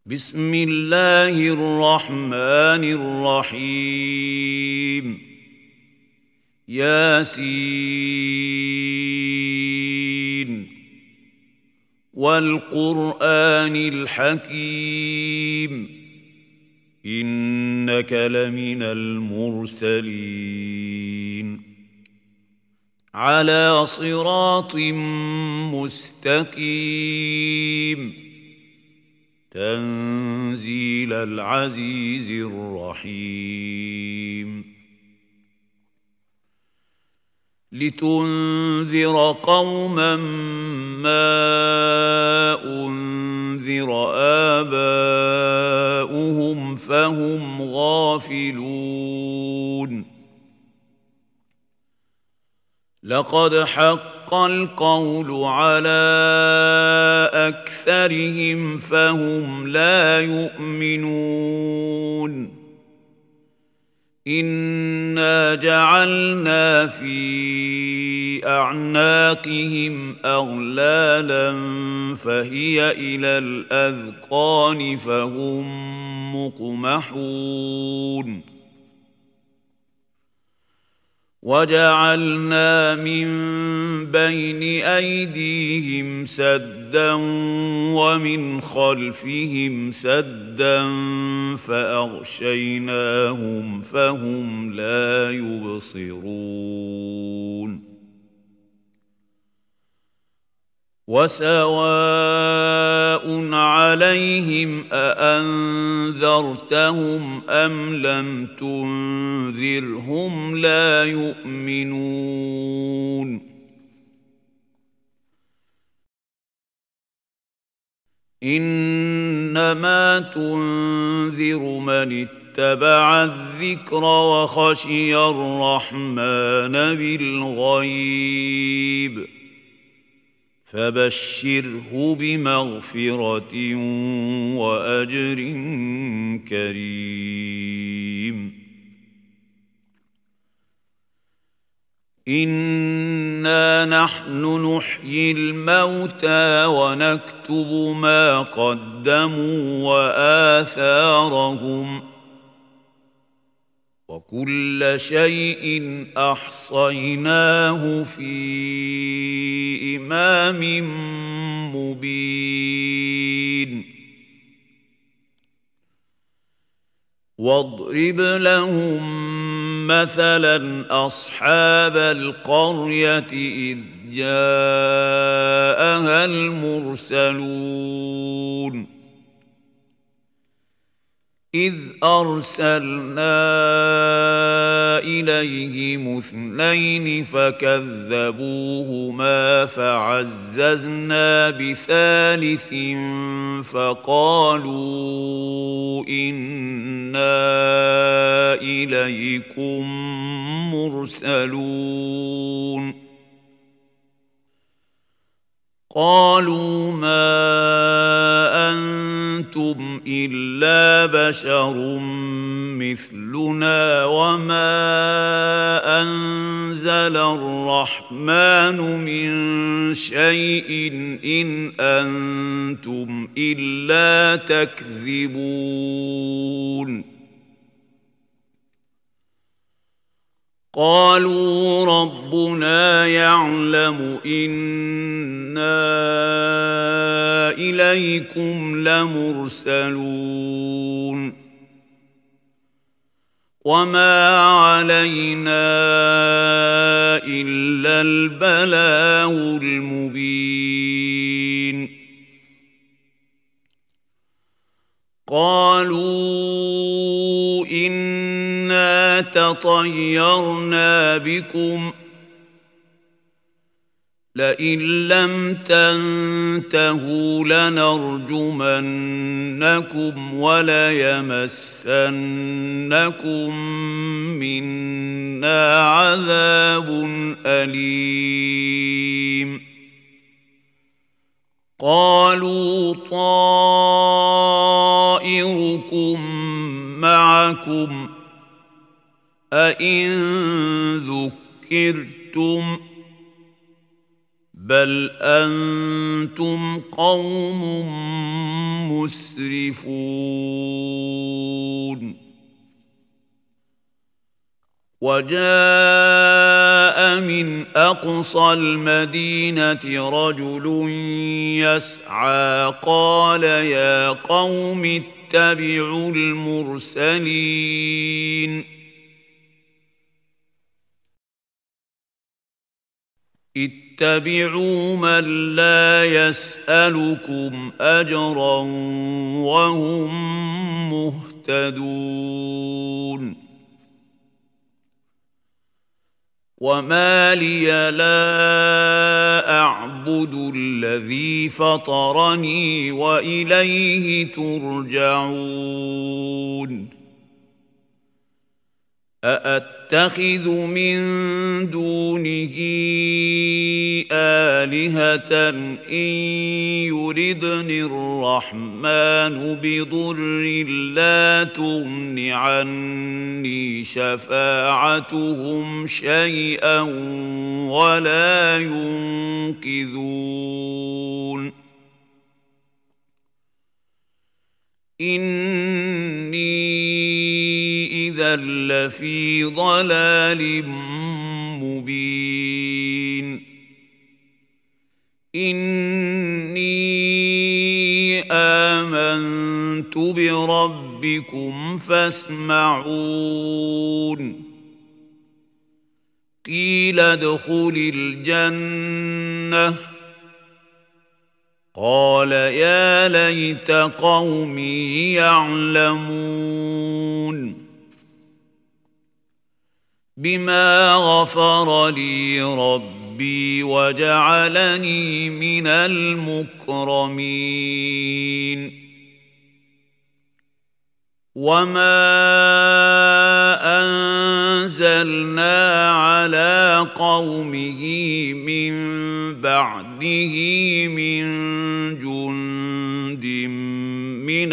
بسم الله الرحمن الرحيم ياسين والقرآن الحكيم إنك لمن المرسلين على صراط مستقيم تنزيل العزيز الرحيم لتنذر قوما ما أنذر آباؤهم فهم غافلون لقد حق القول على أكثرهم فهم لا يؤمنون إنا جعلنا في أعناقهم أغلالا فهي إلى الأذقان فهم مقمحون وجعلنا من بين أيديهم سدا ومن خلفهم سدا فأغشيناهم فهم لا يبصرون وسواء عليهم أأنذرتهم أم لم تنذرهم لا يؤمنون إنما تنذر من اتبع الذكر وخشي الرحمن بالغيب فبشره بمغفرة وأجر كريم إنا نحن نحيي الموتى ونكتب ما قدموا وآثارهم وكل شيء أحصيناه في إمام مبين واضرب لهم مثلا أصحاب القرية إذ جاءها المرسلون إذ أرسلنا إليهم اثنين فكذبوهما فعززنا بثالث فقالوا إنا إليكم مرسلون قالوا ما أنتم إلا بشر مثلنا وما أنزل الرحمن من شيء إن أنتم إلا تكذبون قالوا ربنا يعلم إنا إليكم لمرسلون وما علينا إلا البلاغ المبين قالوا إنا تطيرنا بكم لئن لم تنتهوا لنرجمنكم وليمسنكم منا عذاب أليم قالوا طائركم معكم أئن ذكرتم بل أنتم قوم مسرفون وجاء من أقصى المدينة رجل يسعى قال يا قوم اتبعوا المرسلين اتبعوا من لا يسألكم أجرا وهم مهتدون وما لي لا أعبد الذي فطرني وإليه ترجعون أأتخذ من دونه آلهة إن يردني الرحمن بضر لا تغن عني شفاعتهم شيئا ولا ينقذون إني إذا لفي ضلال مبين إني آمنت بربكم فاسمعون قيل ادخل الجنة قال يا ليت قومي يعلمون بما غفر لي ربي وجعلني من المكرمين وما أنزلنا على قومه من بعده من جند من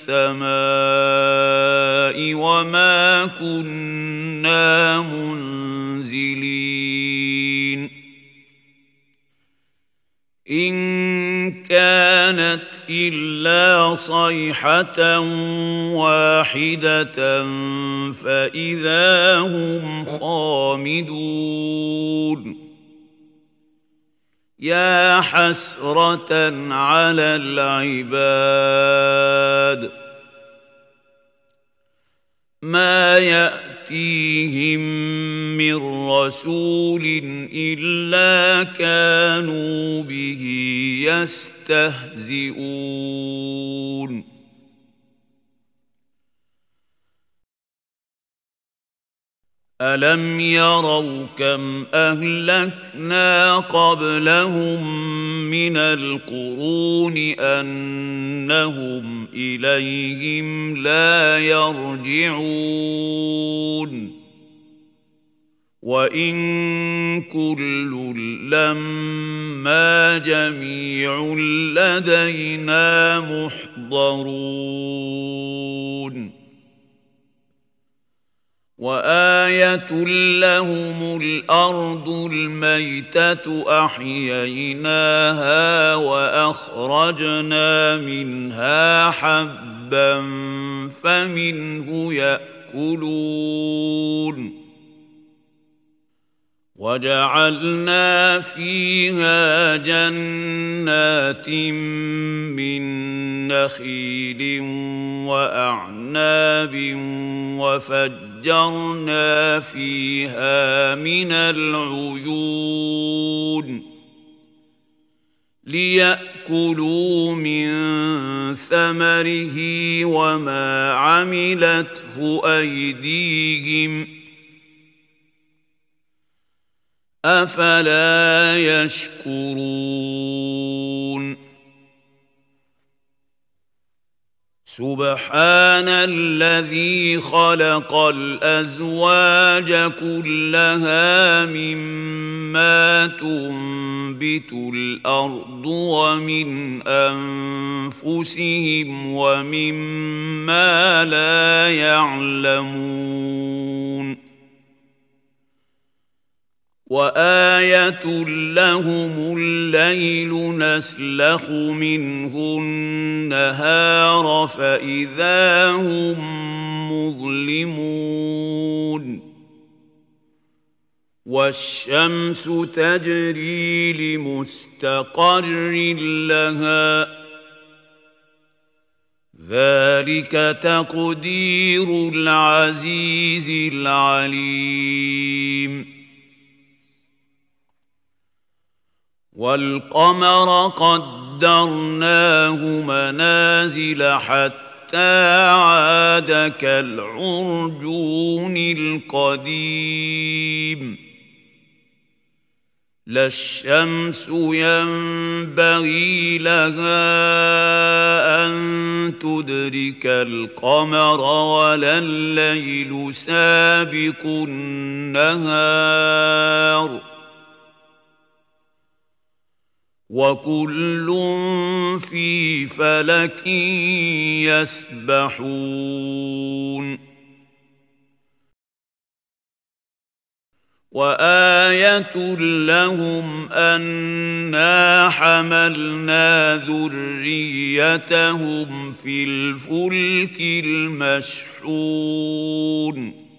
السماء وما كنا منزلين إن كانت إلا صيحة واحدة فإذا هم خامدون يا حسرة على العباد ما يأتيهم من رسول إلا كانوا به يستهزئون ألم يروا كم أهلكنا قبلهم من القرون أنهم إليهم لا يرجعون وإن كل لما جميع لدينا محضرون وآية لهم الأرض الميتة أحييناها وأخرجنا منها حبا فمنه يأكلون وجعلنا فيها جنات من نخيل وأعناب وفجرنا فيها من العيون ليأكلوا من ثمره وما عملته أيديهم أفلا يشكرون سبحان الذي خلق الأزواج كلها مما تنبت الأرض ومن أنفسهم ومما لا يعلمون وآية لهم الليل نسلخ منه النهار فإذا هم مظلمون والشمس تجري لمستقر لها ذلك تقدير العزيز العليم والقمر قدرناه منازل حتى عاد كالعرجون القديم لا الشمس ينبغي لها أن تدرك القمر ولا الليل سابق النهار وكل في فلك يسبحون وآية لهم أنا حملنا ذريتهم في الفلك المشحون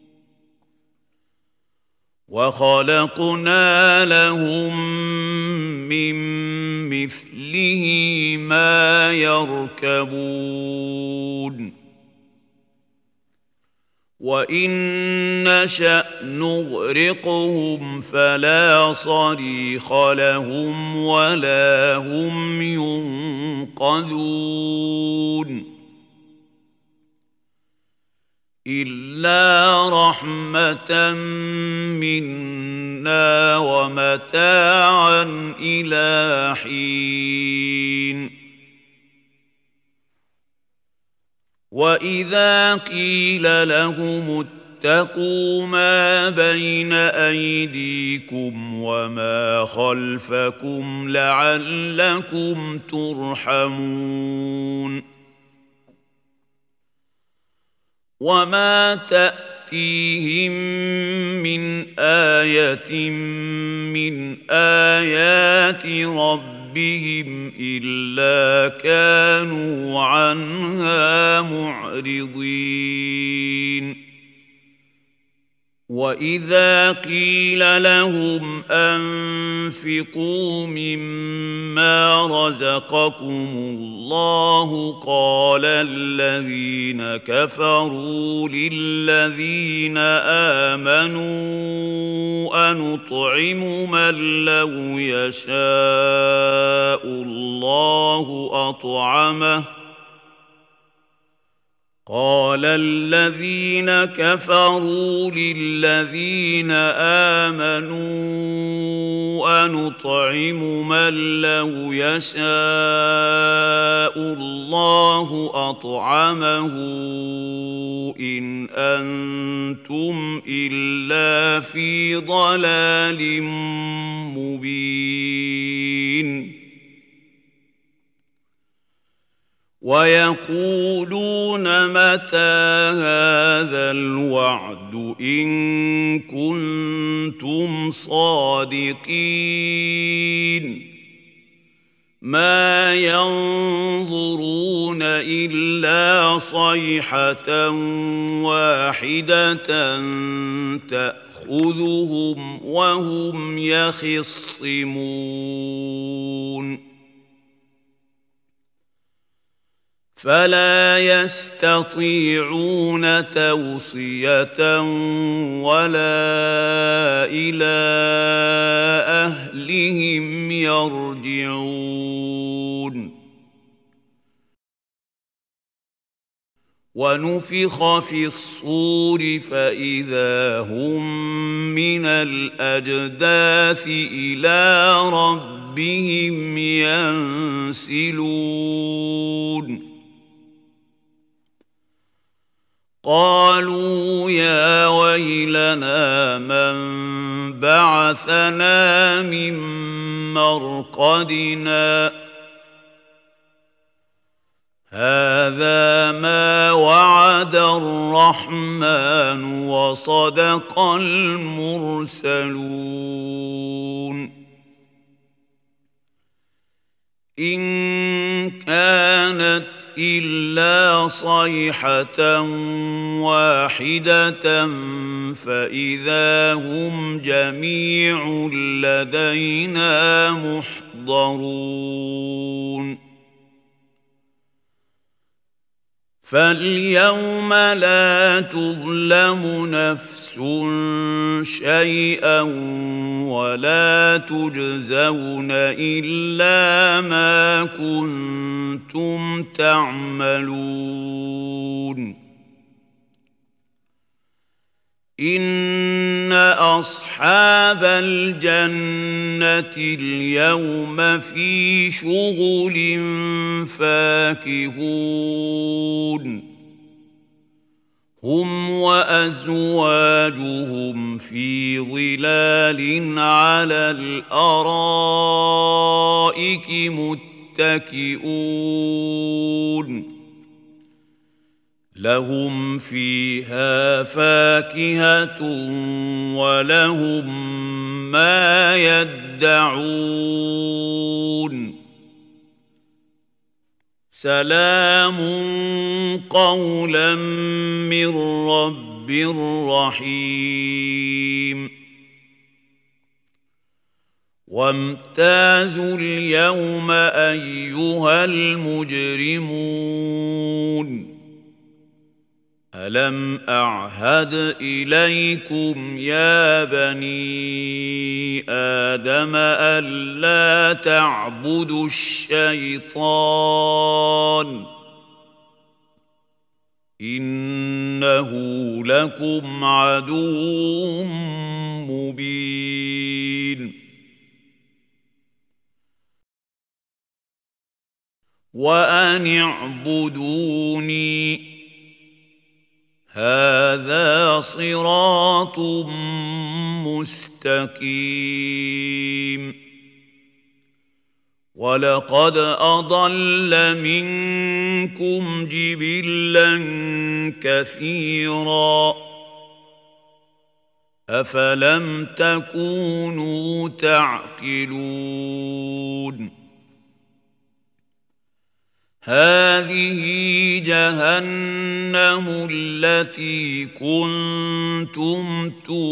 وخلقنا لهم من مثله ما يركبون وإن نشأ نغرقهم فلا صريخ لهم ولا هم ينقذون إلا رحمة منا ومتاعا إلى حين وإذا قيل لهم اتقوا ما بين أيديكم وما خلفكم لعلكم ترحمون وما تأتيهم من آية من آيات ربهم إلا كانوا عنها معرضين وإذا قيل لهم أنفقوا مما رزقكم الله قال الذين كفروا للذين آمنوا أنطعم من لو يشاء الله أطعمه قال الذين كفروا للذين آمنوا أنطعم من لو يشاء الله أطعمه إن أنتم إلا في ضلال مبين ويقولون متى هذا الوعد إن كنتم صادقين ما ينظرون إلا صيحة واحدة تأخذهم وهم يخصمون فلا يستطيعون توصية ولا إلى أهلهم يرجعون ونفخ في الصور فإذا هم من الأجداث إلى ربهم ينسلون قالوا يا ويلنا من بعثنا من مرقدنا هذا ما وعد الرحمن وصدق المرسلون إن كانت إلا صيحة واحدة فإذا هم جميع لدينا محضرون فاليوم لا تظلم نفس شيئا ولا تجزون إلا ما كنتم تعملون إن أصحاب الجنة اليوم في شغل فاكهون هم وأزواجهم في ظلال على الأرائك متكئون لهم فيها فاكهة ولهم ما يدعون سلام قولا من رب رحيم وامتازوا اليوم أيها المجرمون ألم أعهد إليكم يا بني آدم ألا تعبدوا الشيطان إنه لكم عدو مبين وأن اعبدوني هذا صراط مستقيم ولقد أضل منكم جبلا كثيرا أفلم تكونوا تعقلون هذه جهنم التي كنتم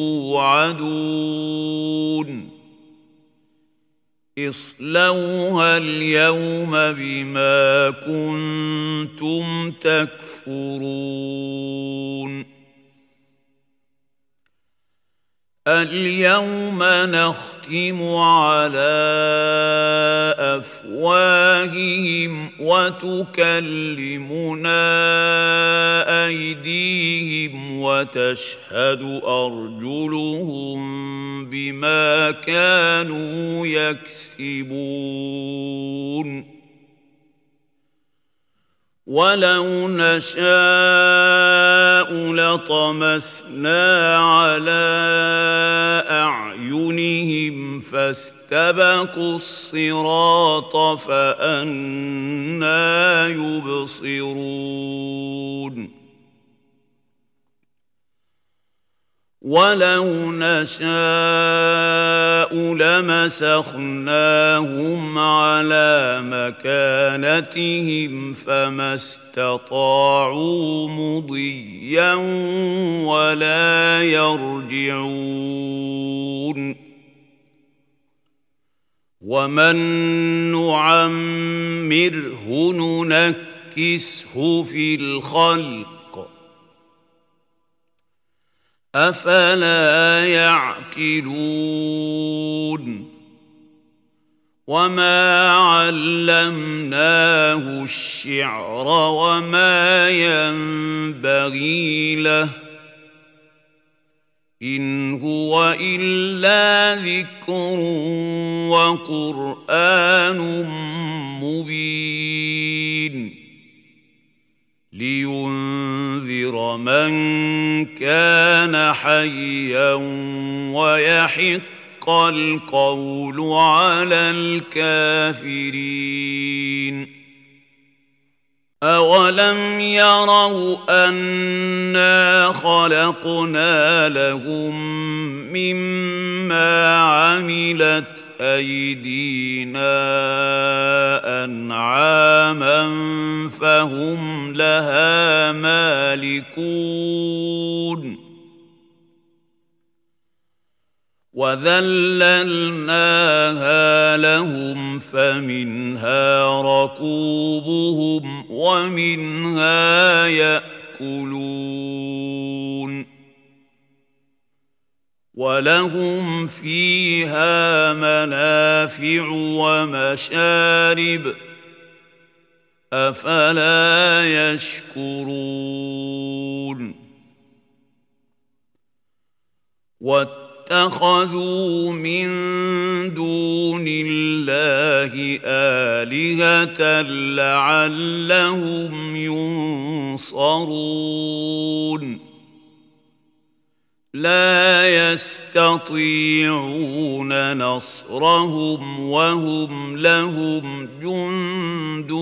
توعدون اصلوها اليوم بما كنتم تكفرون اليوم نختم على أفواههم وتكلمنا أيديهم وتشهد أرجلهم بما كانوا يكسبون ولو نشاء لطمسنا على أعينهم فاستبقوا الصراط فأنى يبصرون ولو نشاء لمسخناهم على مكانتهم فما استطاعوا مضيا ولا يرجعون ومن نعمره ننكسه في الخلق أفلا يعقلون وما علمناه الشعر وما ينبغي له إن هو إلا ذكر وقرآن مبين لينذر من كان حيا ويحق القول على الكافرين أولم يروا أنا خلقنا لهم مما عملت أيدينا أنعاما فهم لها مالكون وذللناها لهم فمنها ركوبهم ومنها يأكلون ولهم فيها منافع ومشارب أفلا يشكرون واتخذوا من دون الله آلهة لعلهم ينصرون لا يستطيعون نصرهم وهم لهم جند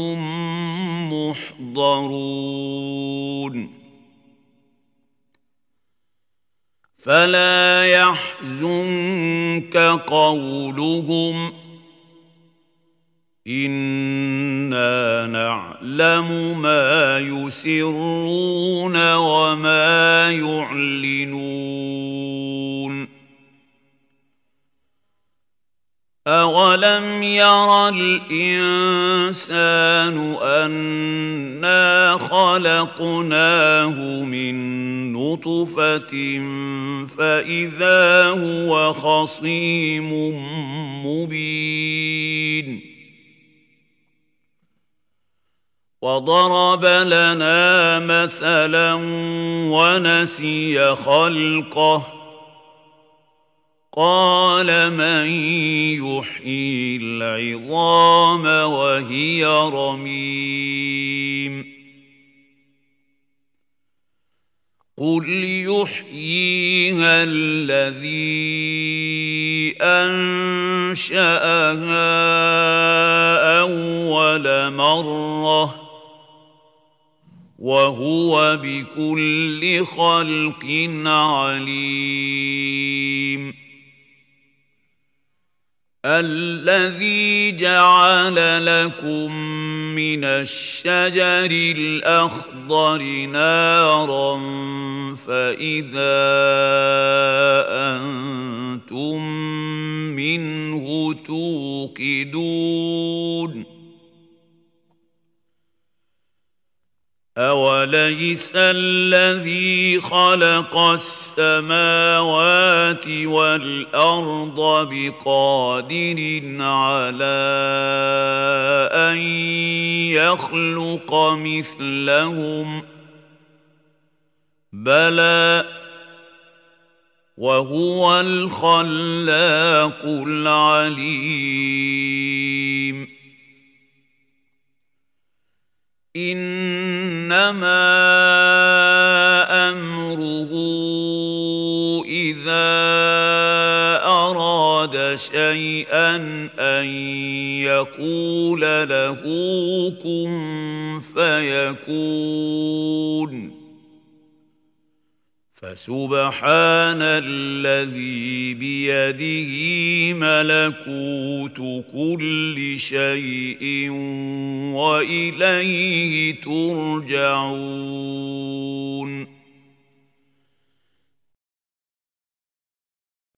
محضرون فلا يحزنك قولهم إنا نعلم ما يسرون وما يعلنون أولم ير الإنسان أنا خلقناه من نطفة فإذا هو خصيم مبين وضرب لنا مثلا ونسي خلقه قال من يحيي العظام وهي رميم قل يحييها الذي أنشأها أول مرة وهو بكل خلق عليم الذي جعل لكم من الشجر الأخضر نارا فإذا أنتم منه توقدون أوليس الذي خلق السماوات والأرض بقادر على أن يخلق مثلهم بلى وهو الخلاق العليم إنما أمره إذا أراد شيئا أن يقول له كن فيكون فسبحان الذي بيده ملكوت كل شيء وإليه ترجعون